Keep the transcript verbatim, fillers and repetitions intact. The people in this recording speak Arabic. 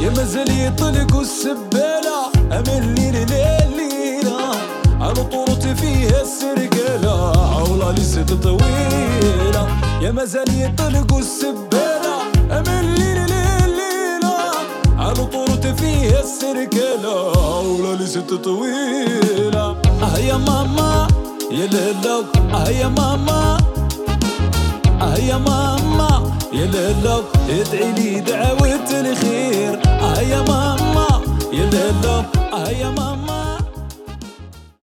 يا مازال يطلقوا السبالة من ليل ليلة على طورت فيها السرقالة عولا لسد طويلة يا مازال يطلقوا السبالة من ليل ليلة على طورت فيها السرقالة عولا لسد طويلة. اه يا ماما يا لالا اه يا ماما اه يا ماما يا لالا ادعي لي دعوة الخير. اه يا ماما يا لالا اه يا ماما